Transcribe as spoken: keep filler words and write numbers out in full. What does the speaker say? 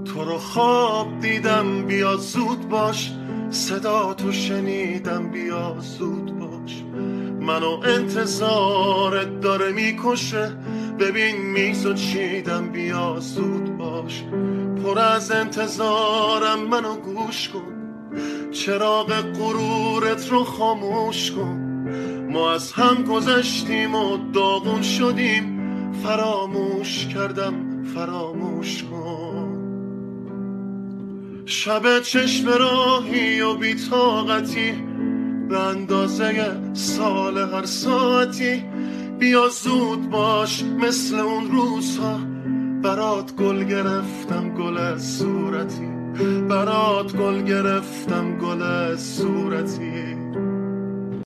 تو رو خواب دیدم بیا زود باش، صدا تو شنیدم بیا زود باش. منو انتظارت داره میکشه، ببین میزو چیدم بیا زود باش. پر از انتظارم منو گوش کن، چراغ غرورت رو خاموش کن. ما از هم گذشتیم و داغون شدیم، فراموش کردم فراموش کن. شب چشم راهی و بی‌طاقتی به اندازه سال هر ساعتی، بیا زود باش مثل اون روزها. برات گل گرفتم گل صورتی، برات گل گرفتم گل صورتی.